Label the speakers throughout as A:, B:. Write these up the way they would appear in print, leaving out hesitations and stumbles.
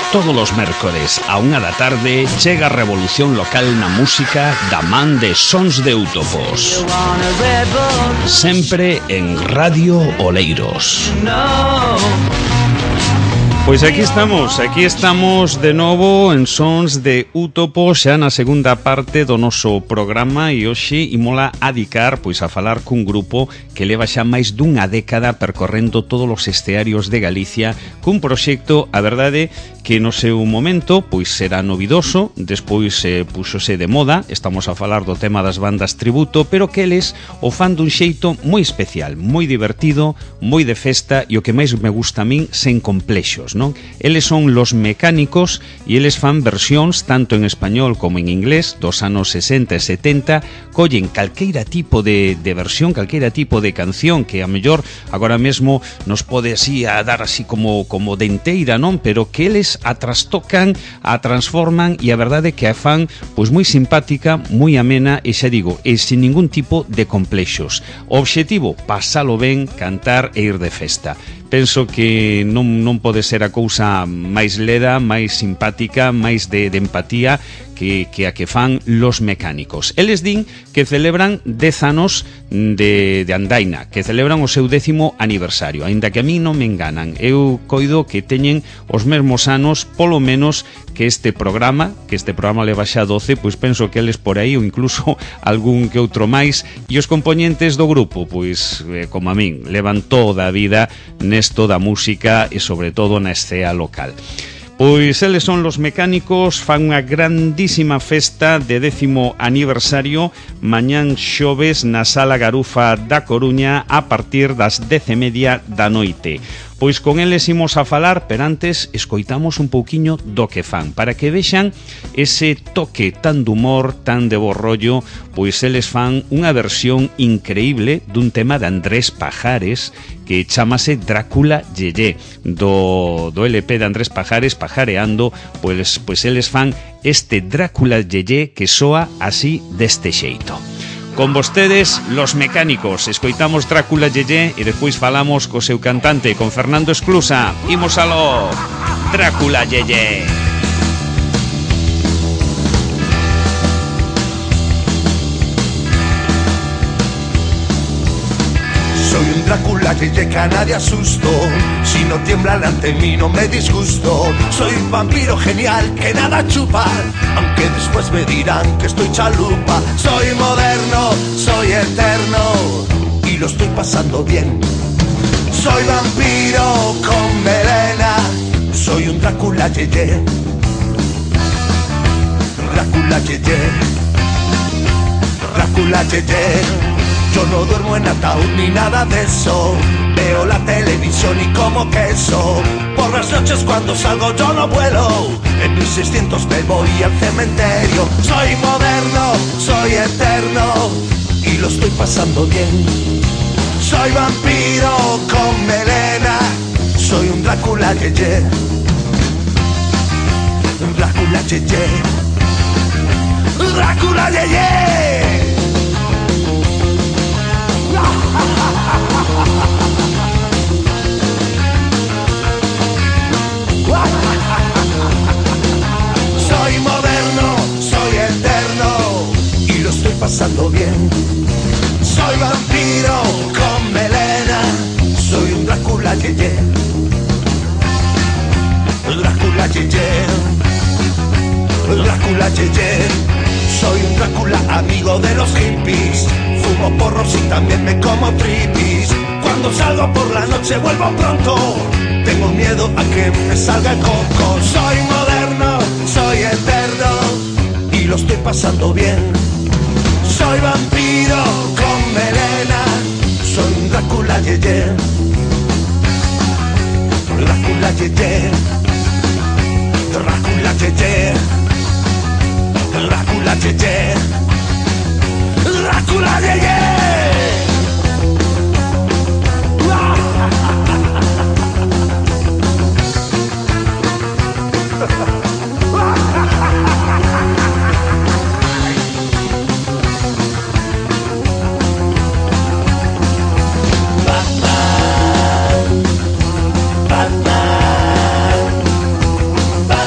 A: Todos os mércores a 1 da tarde chega a revolución local na música da man de Sons de Útopos. Sempre en Radio Oleiros. Pois aquí estamos de novo en Sons de Útopos, xa na segunda parte do noso programa, e hoxe imola a dedicar pois a falar cun grupo que leva xa máis dunha década percorrendo todos os estearios de Galicia cun proxecto, a verdade, que no seu momento pois será novidoso, despois puxose de moda, estamos a falar do tema das bandas tributo, pero que eles o fan dun xeito moi especial, moi divertido, moi de festa, e o que máis me gusta a min, sen complexos, non? Eles son Los Mecánicos e eles fan versións tanto en español como en inglés dos anos 60 e 70, collen calqueira tipo de versión, calqueira tipo de canción que a mellor agora mesmo nos pode así a dar así como denteira, non? Pero que eles a trastocan, a transforman, e a verdade que a fan pois moi simpática, moi amena, e xa digo, e sin ningún tipo de complexos. O obxectivo, pasalo ben, cantar e ir de festa. Penso que non pode ser a cousa máis leda, máis simpática, máis de empatía que a que fan Los Mecánicos. Eles din que celebran 10 anos de andaina, que celebran o seu 10º aniversario, aínda que a mí non me enganan. Eu coido que teñen os mesmos anos, polo menos, que este programa leva xa 12, pois penso que eles por aí, ou incluso algún que outro máis, e os componentes do grupo, pois, como a min, levan toda a vida nesto da música e sobre todo na escena local. Pois eles son Los Mecánicos, fan unha grandísima festa de 10º aniversario mañán xoves na Sala Garufa da Coruña a partir das 10:30 da noite. Pois con eles imos a falar, pero antes escoitamos un pouquiño do que fan, para que vexan ese toque tan de humor, tan de bo rollo. Pois eles fan unha versión increíble dun tema de Andrés Pajares que chamase Drácula Yeye, do LP de Andrés Pajares, Pajareando. Pois eles fan este Drácula Yeye que soa así deste xeito. Con vostedes, Los Mecánicos. Escoitamos Drácula Yeye e despois falamos co seu cantante, con Fernando Esclusa. Imos aló, Drácula Yeye.
B: Soy un Drácula Yeye que a nadie asusto. Si no tiemblan ante mí no me disgusto. Soy un vampiro genial que nada chupa, aunque después me dirán que estoy chalupa. Soy moderno, soy eterno y lo estoy pasando bien. Soy vampiro con melena, soy un Drácula Yeye. Drácula Yeye, Drácula Yeye. Yo no duermo en ataúd ni nada de eso. Veo la televisión y como queso. Por las noches cuando salgo yo no vuelo. En 1600 me voy al cementerio. Soy moderno, soy eterno y lo estoy pasando bien. Soy vampiro con melena, soy un Drácula Yeye. Drácula Yeye, Drácula Yeye. Soy moderno, soy eterno y lo estoy pasando bien. Soy vampiro con melena, soy un Drácula Yeye. Drácula Yeye, Drácula Yeye. Soy un Drácula amigo de los hippies. Fumo porros y también me como tripis. Cuando salgo por la noche vuelvo pronto. Tengo miedo a que me salga el coco. Soy moderno, soy eterno y lo estoy pasando bien. Soy vampiro con melena, soy un Drácula Yeye. Drácula Yeye, Drácula Yeye. Drácula Yeye, Drácula Yeye. Batman, Batman,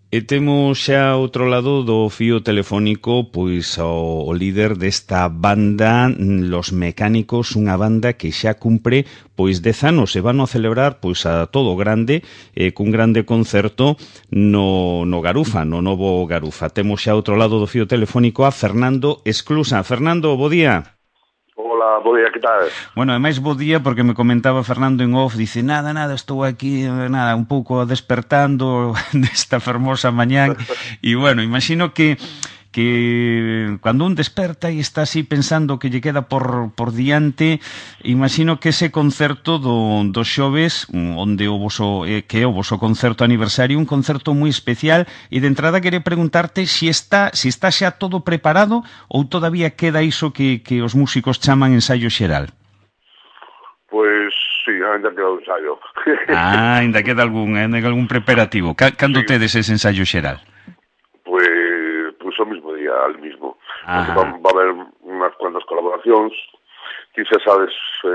A: E temos xa outro lado do fío telefónico pois o líder desta banda Los Mecánicos, unha banda que xa cumpre pois 10 anos e van a celebrar pois a todo grande cun grande concerto no Garufa, no novo Garufa. Temos xa outro lado do fío telefónico a Fernando Esclusa. Fernando, bo día.
C: Hola, bo día, que tal?
A: Bueno, é máis bo día porque me comentaba Fernando en off, dice, nada, estou aquí, un pouco despertando desta fermosa mañán, e bueno, imagino que cando un desperta e está así pensando que lle queda por diante, imagino que ese concerto do xoves, onde que é o voso concerto aniversario, un concerto moi especial, e de entrada quere preguntarte se está xa todo preparado ou todavía queda iso que os músicos chaman ensaio xeral.
C: Pois, sí, ainda queda o ensayo.
A: Ainda queda algún preparativo. Cando tedes ese ensaio xeral?
C: Pois o mismo día, al mismo.
A: Ajá.
C: Va a haber unhas cuantas colaboracións. Ti xa sabes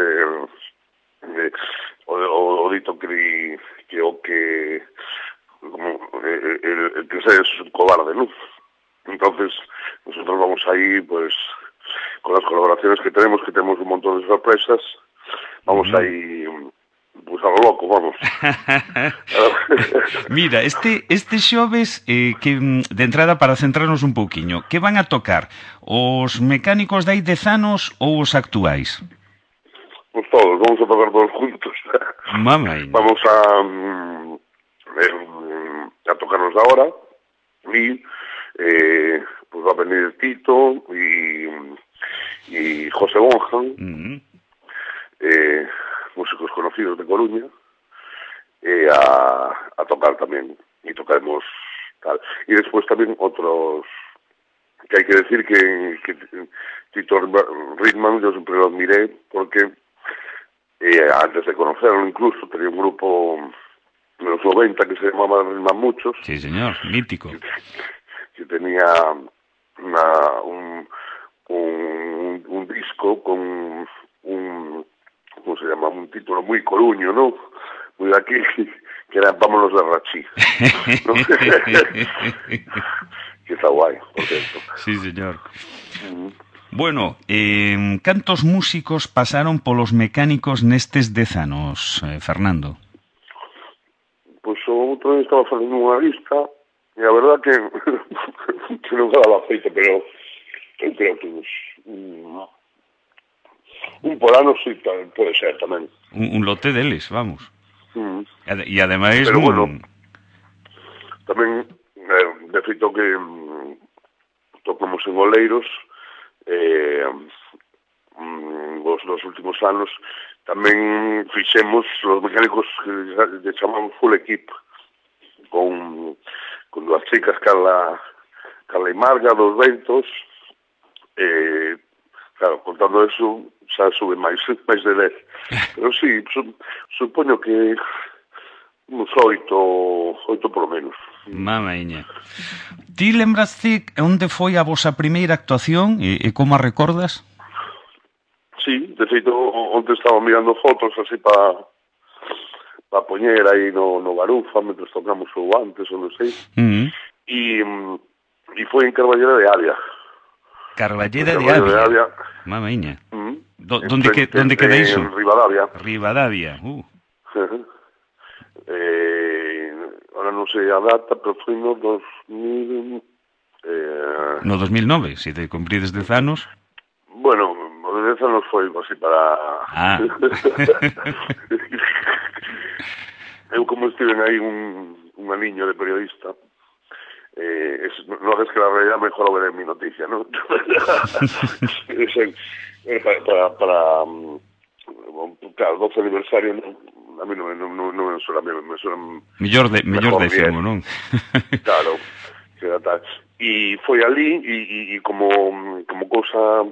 C: o dito que o que como el que se es un cobarde, ¿no? Entonces, nosotros vamos ahí, pues, con las colaboraciones que tenemos un montón de sorpresas, vamos ahí, pues a lo loco, vamos.
A: Mira, este xoves, que de entrada, para centrarnos un pouquiño, que van a tocar? Os Mecánicos de hai 10 anos ou os actuais?
C: Pues todos, vamos a tocar todos juntos.
A: Mamãe.
C: Vamos a tocarnos ahora y pues va a venir Tito y José Bonjan, músicos conocidos de Coruña, a tocar también, y tocaremos tal. Y después también otros, que hay que decir que Tito Ritman yo siempre lo admiré porque antes de conocerlo incluso tenía un grupo de los 90 que se llamaba Ritman Muchos.
A: Sí, señor, mítico.
C: Que tenía un disco con un, ¿cómo se llama? Un título muy coruño, ¿no? Muy de aquí, que era Vámonos de Rachí. ¿No? Que está guay, por cierto.
A: Sí, señor. Bueno, cantos músicos pasaron polos Mecánicos nestes 10 anos, Fernando?
C: Pois o outro día estaba facendo unha lista e a verdad que non daba feito, pero eu creo que un por ano sí pode ser tamén.
A: Un lote deles, vamos. E ademais...
C: Pero bueno, tamén, de feito que tocamos en Oleiros, os últimos anos, tamén fixemos os Mecánicos que chamamos Full Equip, con dúas chicas, Carla e Marga, dos Ventos, claro, contando eso, xa sube máis de 10. Pero sí, supoño que uns 8 por lo menos.
A: Mamaiña. Ti lembraste onde foi a vosa primeira actuación e como a recordas?
C: Sí, de feito, onde estaba mirando fotos así para poñer aí no Garufa, mentre tocamos ou antes, ou non sei. E foi en Carballeda de Avia.
A: Carballeda de Avia? Mamaiña. Donde queda iso?
C: En Ribadavia.
A: Ribadavia,
C: Ahora non sei a data, pero foi no 2000...
A: No 2009, se te cumprides 10 anos.
C: Bueno, o de 10 anos foi así para... Eu como estiven aí un aniño de periodista, no haces que la realidad mejor lo veré en mi noticia, ¿no? Para claro, 12 aniversario, a mí no me suena bien, me suena
A: mellor décimo, non?
C: Claro, que era tal. E foi ali e como cousa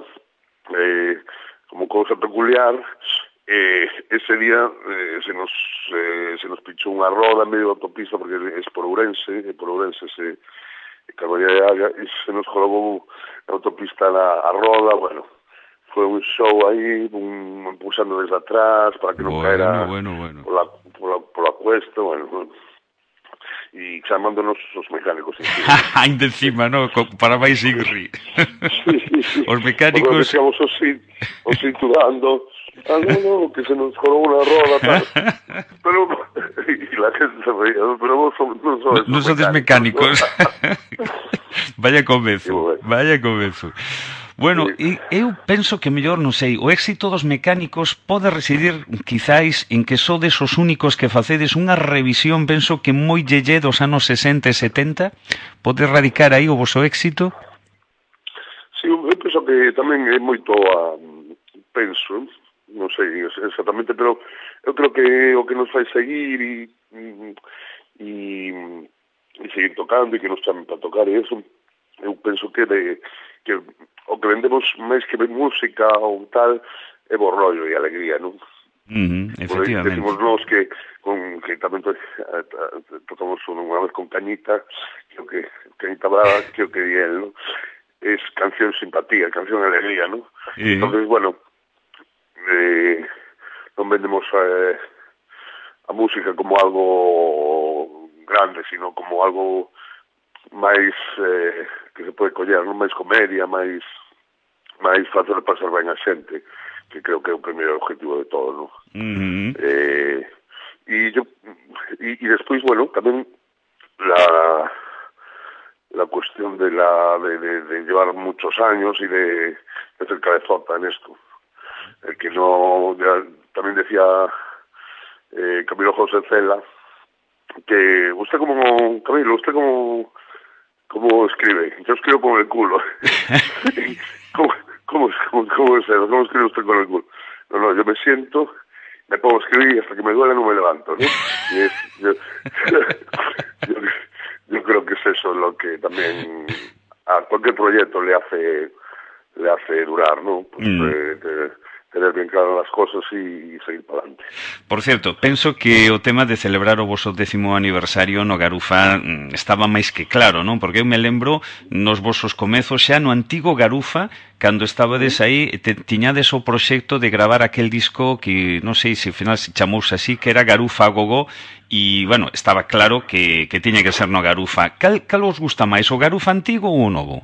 C: peculiar, ese día se nos pinchou unha roda en medio da autopista, porque es por Ourense se Carballeda de Avia, e se nos colocou a autopista a roda, bueno, foi un show aí, pulsando desde atrás para que non caera
A: bueno.
C: por la cuesta, bueno. e chamándonos os mecánicos.
A: Ainda encima, no? Para máis Inri.
C: Sí.
A: Os mecánicos...
C: Decíamos os cinturando, no, que se nos coló una roda, tal. Pero, y la gente se reía, pero vos non sodes mecánicos.
A: Vaya comezo. Bueno, eu penso que mellor, non sei, o éxito dos mecánicos pode residir quizáis en que sodes os únicos que facedes unha revisión, penso que moi llelle dos anos 60 e 70, pode radicar aí o voso éxito?
C: Sí, eu penso que tamén é moito penso, non sei exactamente, pero eu creo que o que nos fai seguir e seguir tocando e que nos chamen para tocar e eso, eu penso que o que vendemos máis que música ou tal é bo rollo e alegría, non?
A: Efectivamente.
C: Decimos nós que tamén tocamos unha vez con Cañita, que Cañita Brava, que o que di él, non? Es canción simpatía, canción alegría, non? Entonces, bueno, non vendemos a música como algo grande, sino como algo máis que se pode coller, non? Máis comedia, máis fácil de pasar ben a xente, que creo que é o primeiro objetivo de todo, non? E despois, bueno, tamén la cuestión de llevar muchos años y de ser cabezota en esto. El que no, también decía Camilo José Cela, que usted Camilo, usted como escribe. Yo escribo con el culo. ¿Cómo escribe usted con el culo? No, yo me siento, me pongo a escribir y hasta que me duele no me levanto, ¿no? Yo creo que es eso lo que también a cualquier proyecto le hace durar, ¿no? Pues, tener bien claras las cosas e seguir para adelante.
A: Por certo, penso que o tema de celebrar o voso 10º aniversario no Garufa estaba máis que claro, non? Porque eu me lembro nos vosos comezos xa no antigo Garufa, cando estabades aí, tiñades o proxecto de gravar aquel disco que non sei se ao final se chamouse así, que era Garufa Gogó, e, bueno, estaba claro que tiña que ser no Garufa. Cal os gusta máis, o Garufa antigo ou o novo?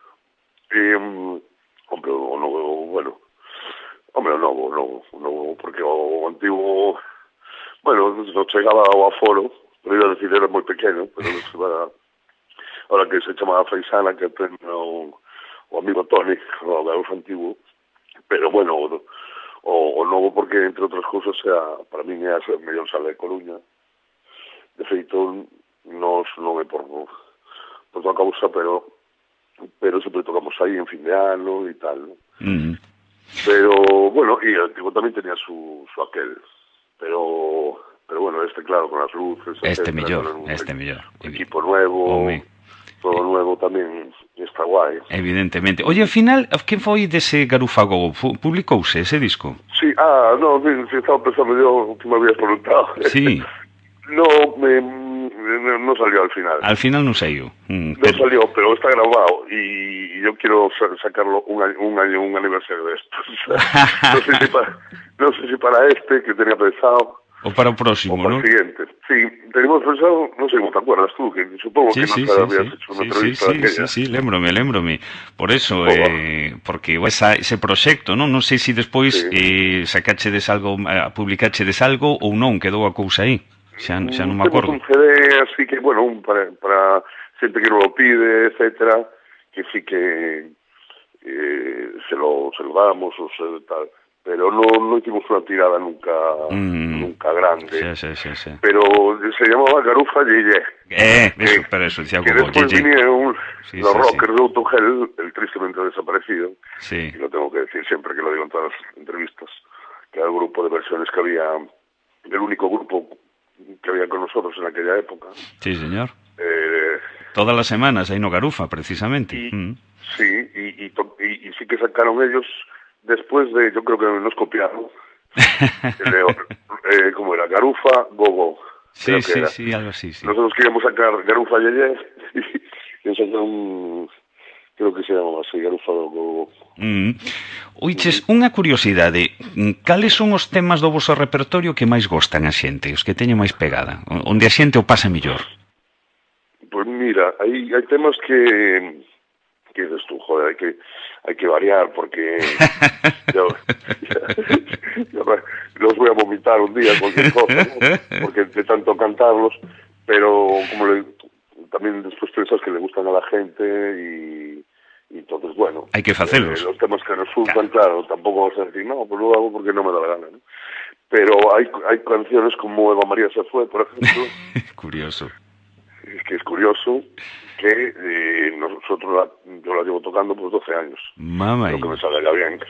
C: Hombre, o novo, porque o antigo, bueno, non chegaba ao aforo, pero iba a decir, era moi pequeno, pero non se va, ahora que se chamaba Faisana, que ten o amigo Tony, o Garufa antigo, pero bueno, o novo porque, entre outras cousas, para mí é a mellor sala de Coruña. De feito, non é por toda causa, pero sempre tocamos aí en fin de ano e tal, ¿no? Pero, bueno, y el antigo también tenía su aquel, pero bueno, claro, con las luces,
A: mellor.
C: Equipo nuevo, todo nuevo tamén está guai.
A: Evidentemente. Oye, ao final, que foi dese Garufa Gogó? Publicouse ese disco?
C: Sí, no, estaba pensando yo, que me habías preguntado.
A: Sí.
C: No salió al final.
A: Al final no salió.
C: No salió, pero está grabado y yo quiero sacarlo un aniversario de esto. No sé si para este que tenía pensado.
A: O para o próximo,
C: ¿no? O para el siguiente. Sí, teníamos pensado, no sé cómo te acuerdas tú, que supongo que no habías hecho una entrevista.
A: Sí, lémbrome. Por eso, porque ese proxecto, non sei se despois sacachedes algo, publicachedes algo ou non, quedou a cousa aí. Xa non me acordo.
C: Un CD, así que, bueno, para xente que non lo pide, etcétera, que sí que se lo damos, o sea, tal. Pero no hicimos una tirada nunca grande.
A: Sí.
C: Pero se llamaba Garufa Yeye.
A: Pero eso decía
C: como Yeye. Que después vinieron los rockers de Autogel, el tristemente desaparecido.
A: Sí.
C: Y lo tengo que decir siempre, que lo digo en todas las entrevistas, que era el grupo de versiones que había, el único grupo que había con nosotros en aquella época.
A: Sí, señor. Todas las semanas ahí no Garufa, precisamente.
C: Sí, y sí que sacaron ellos, después de, yo creo que nos copiaron, ¿cómo era? Garufa Gogó.
A: Sí, algo así, sí.
C: Nosotros queríamos sacar Garufa Yeye y sacaron, creo que se llamaba así, Garufa Gogó.
A: Oiches, unha curiosidade, cales son os temas do vosso repertorio que máis gostan a xente, os que teñen máis pegada, onde a xente o pasa mellor?
C: Pues mira, hay temas que dices tú, joder, hay que variar porque yo los voy a vomitar un día, cualquier cosa, ¿no? Porque de tanto cantarlos, pero también después piensas que le gustan a la gente y entonces, bueno,
A: hay que hacerlos.
C: Los temas que resultan, claro, tampoco vas a decir, no, pues lo hago porque no me da la gana, ¿no? Pero hay canciones como Eva María se fue, por ejemplo.
A: Curioso.
C: Es que es curioso que yo la llevo tocando por 12 años.
A: Mamá.
C: Creo que me salga ya bien.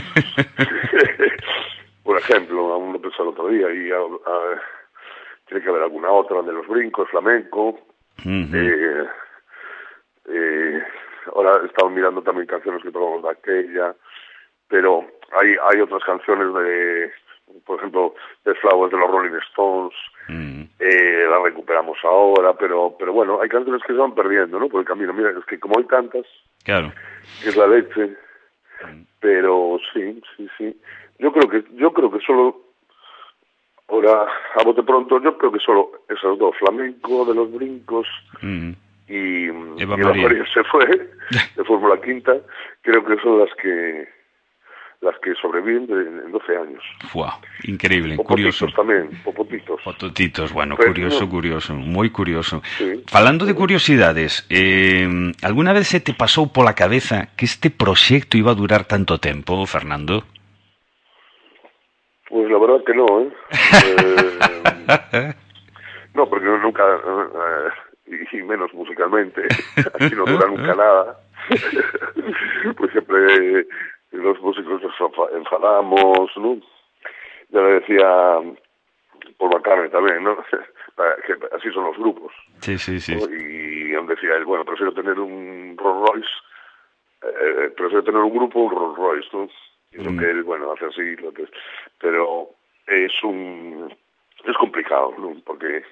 C: Por ejemplo, aún lo pensé el otro día, y tiene que haber alguna otra de los brincos, flamenco.
A: Uh-huh.
C: Ahora he estado mirando también canciones que tocamos de aquella, pero hay otras canciones por ejemplo, The Flowers de los Rolling Stones, la recuperamos ahora, pero bueno, hay canciones que se van perdiendo, ¿no? Por el camino. Mira, es que como hay tantas,
A: claro,
C: que es la leche, pero sí. Yo creo que solo, ahora, a bote pronto, yo creo que solo esas dos, flamenco de los brincos y
A: Eva
C: Eva María se fue, de Fórmula Quinta, creo que son las que sobreviven en 12 años.
A: Wow, increíble,
C: Popotitos
A: curioso.
C: Tamén, popotitos.
A: Popotitos, bueno,
C: Pero,
A: curioso, moi curioso.
C: Sí.
A: Falando de curiosidades, alguna vez se te pasou pola cabeza que este proxecto iba a durar tanto tempo, Fernando?
C: Pues la verdad que no, no, porque nunca, y menos musicalmente, aquí no dura nunca nada. Pues siempre los músicos nos enfadamos, ¿no? Ya le decía Paul McCartney también, ¿no? Que así son los grupos.
A: Sí.
C: ¿no? Y decía él, bueno, prefiero tener un Rolls Royce, prefiero tener un grupo, un Rolls Royce, ¿no? Y lo que él, bueno, hace así, pero es complicado, ¿no? Porque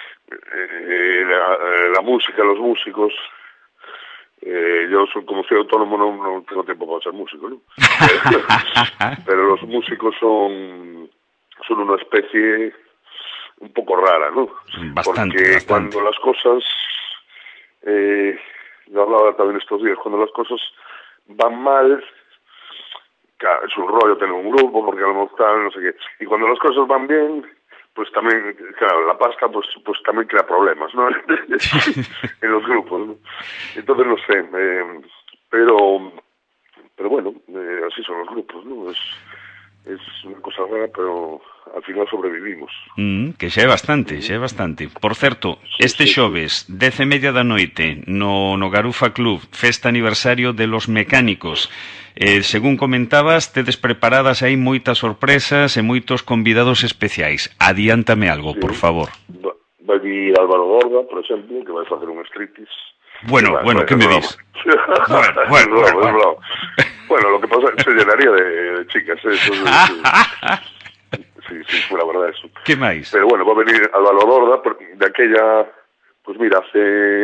C: la música, los músicos, yo como soy autónomo no tengo tiempo para ser músico, ¿no? Pero los músicos son una especie un poco rara, ¿no? Porque cuando las cosas, yo hablaba también estos días, cuando las cosas van mal, claro, es un rollo tener un grupo, porque a lo mejor no sé qué, y cuando las cosas van bien, pues también, claro, la pasta pues también crea problemas, ¿no? En los grupos, ¿no? Entonces, no sé, pero bueno, así son los grupos, ¿no? Es una cosa rara, pero al final sobrevivimos.
A: Que xa é bastante. Por certo, este xoves, 10:30 da noite, no Garufa Club, festa aniversario de Los Mecánicos. Según comentabas, tedes preparadas aí moitas sorpresas e moitos convidados especiais. Adiántame algo, por favor.
C: Vai vir Álvaro Gorda, por exemplo, que vai facer un striptease.
A: Bueno, que me dis?
C: Bueno, lo que pasa es que se llenaría de chicas, eso. Sí, fue la verdad eso.
A: ¿Qué máis?
C: Pero bueno, va a venir Álvaro Gorda, de aquella, pues mira, hace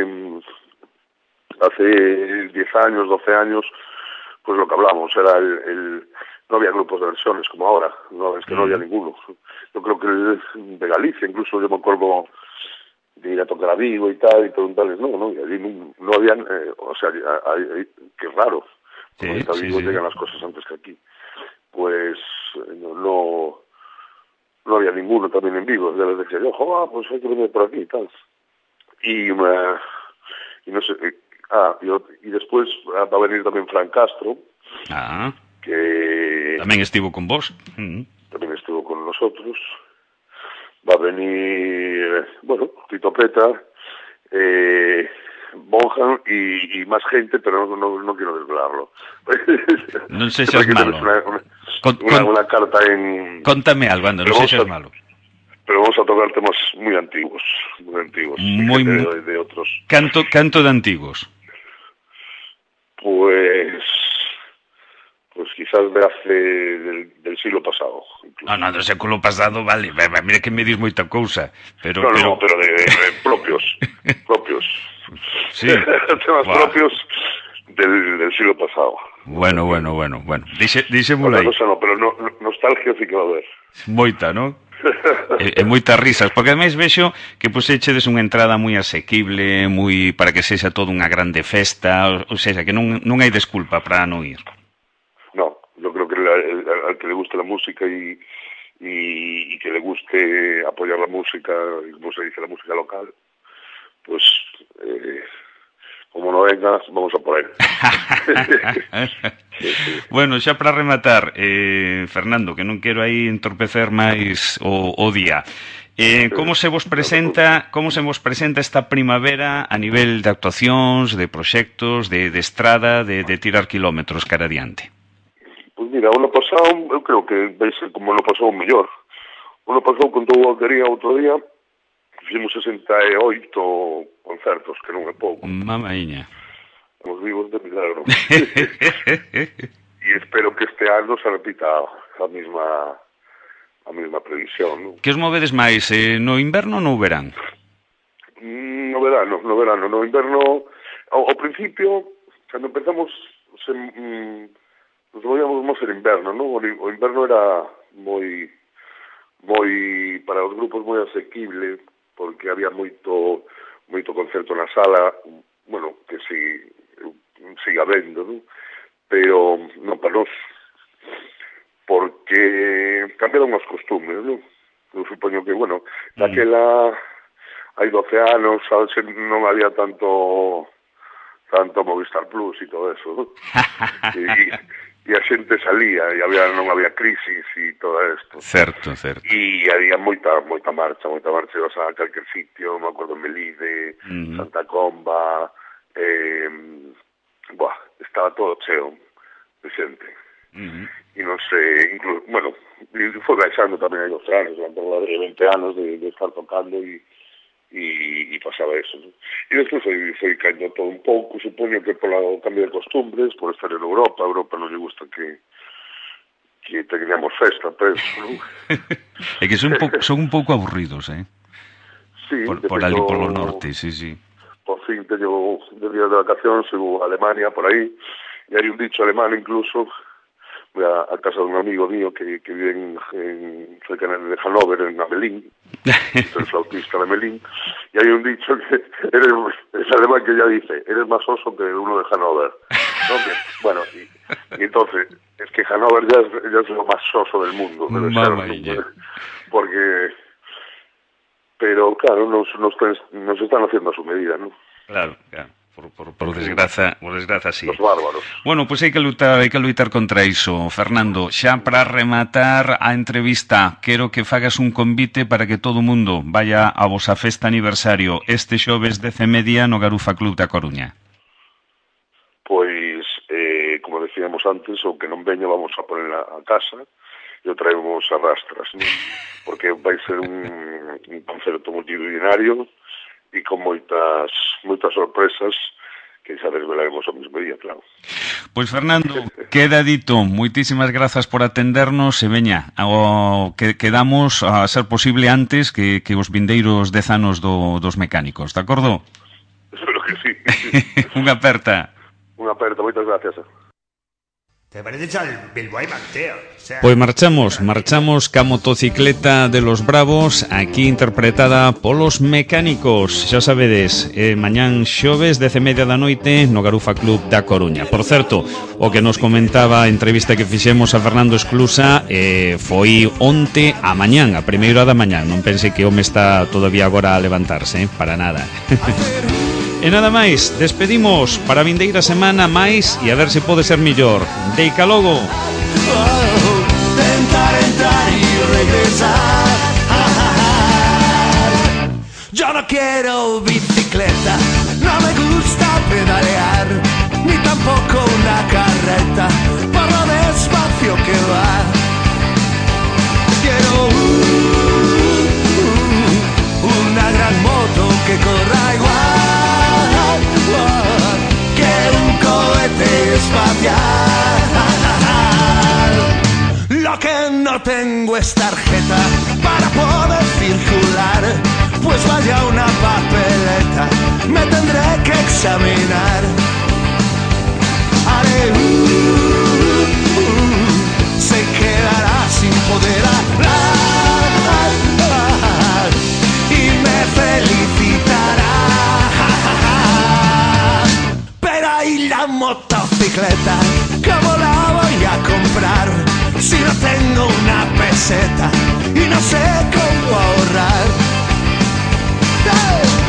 C: 10 años, 12 años, pues lo que hablamos era no había grupos de versiones como ahora, no, es que no había ninguno. Yo creo que de Galicia, incluso yo me acuerdo de ir a tocar a Vigo y tal, y preguntarles, no, y allí no habían, o sea, qué raro, porque a Vigo llegan las cosas antes que aquí. Pues no había ninguno también en Vigo, ya les decía yo, pues hay que venir por aquí y tal. Y no sé, y después va a venir también Fran Castro, que
A: tamén estivo con vos.
C: También estuvo con nosotros. Va a venir, bueno, Tito Peta, Bonham y más gente, pero no quiero desvelarlo.
A: Non sexas malo.
C: Una carta en...
A: Contame algo, anda, non sexas malo.
C: Pero vamos a tocar temas muy antiguos. De otros.
A: Canto de antiguos.
C: Pues quizás del siglo pasado. Incluso.
A: No, del século pasado, vale. Mira que me dis moita cousa. Pero
C: de propios.
A: Sí.
C: Temas propios del siglo pasado.
A: Bueno. Díxemolo aí.
C: Otra cosa no, pero nostalgia sí que va a haber.
A: Moita, ¿no? E moitas risas, porque ademais vexo que puxechedes unha entrada moi asequible, moi para que sexa toda unha grande festa, ou seja, que non hai desculpa para non ir.
C: No, yo creo que al que le guste la música y que le guste apoyar la música, y como se dice, la música local, pues como no vengas, vamos a por él.
A: Bueno, xa para rematar, Fernando, que non quero aí entorpecer máis o día. Como se vos presenta esta primavera a nivel de actuacións, de proxectos, de estrada, de tirar kilómetros cara adiante?
C: Pois mira, o ano pasado, eu creo que vai ser como o ano pasado mellor. O ano pasado, con todo o Aldería outro día, fixemos 68 concertos, que non é pouco.
A: Mamaíña.
C: Estamos vivos de milagro. E espero que este ano se repita a mesma previsión, non?
A: Que os movedes máis, no inverno ou no verán?
C: No verano. No inverno, ao principio, cando empezamos, nos movíamos máis en inverno, non? O inverno era moi para os grupos moi asequible, porque había moito concerto na sala, bueno, que siga vendo, non? Pero non para nós, porque cambiaron as costumes, non? Eu supoño que, bueno, daquela hai 12 anos, sabes, non había tanto Movistar Plus e todo eso, non? E a xente salía, e non había crisis e todo isto.
A: Certo.
C: E había moita marcha, ibas a calquer sitio, me acordo, Melide, Santa Comba, estaba todo cheo de xente. E non sei, incluso, bueno, foi baixando tamén hai 2 anos, durante 20 anos de estar tocando e pasaba eso, ¿no? E despois foi caindo todo un pouco, supoño que polo cambio de costumbres, por estar en Europa non lle gusta que teñamos festa, pero ¿no?
A: É que son un pouco aburridos,
C: Sí,
A: por ali polo norte, sí.
C: Por fin teño de días de vacacións, sigo a Alemania, por aí, e hai un dicho alemán incluso, voy a casa de un amigo mío que vive cerca de Hannover, en Amelín, soy flautista de Amelín, y hay un dicho que es alemán que ya dice, eres más oso que uno de Hannover. ¿No? Bueno, y entonces, es que Hannover ya es lo más soso del mundo, debe ser, porque, pero claro, nos están haciendo a su medida, ¿no?
A: Claro. Por desgraza, sí.
C: Los bárbaros.
A: Bueno, pois hai que lutar contra iso. Fernando, xa para rematar a entrevista, quero que fagas un convite para que todo o mundo vaya a vosa festa aniversario este xoves 10:30 no Garufa Club da Coruña.
C: Pois, como decíamos antes, o que non veña vamos a poner a casa e o traemos a rastras, ¿no? Porque vai ser un concerto multitudinario e con moitas sorpresas que xa desvelaremos ao mesmo día, claro.
A: Pois Fernando, queda dito, moitísimas grazas por atendernos e veña, que quedamos a ser posible antes que os vindeiros 10 anos dos mecánicos, de acordo?
C: Espero que sí.
A: Unha aperta,
C: moitas gracias.
B: Te parece echar el Bilbao y Mateo.
A: Pois marchamos ca motocicleta de los Bravos, aquí interpretada polos Mecánicos. Xa sabedes, mañán xoves 10:30 da noite no Garufa Club da Coruña. Por certo, o que nos comentaba a entrevista que fixemos a Fernando Esclusa foi onte a mañán, a primeira da mañán. Non pense que o home está todavía agora a levantarse, para nada. E nada máis, despedimos para a vindeira semana máis e a ver se pode ser millor. Deica logo.
B: Tentar entrar y regresar. Yo no quiero bicicleta, no me gusta pedalear, ni tampoco una carreta, por lo despacio que va. Quiero una gran moto que corra igual que un cohete espacial. Lo que no tengo es tarjeta para poder circular, pues vaya una papeleta, me tendré que examinar. Haré se quedará sin poder hablar. la motocicleta, ¿cómo la voy a comprar si no tengo una peseta y no sé cómo ahorrar? ¡Hey!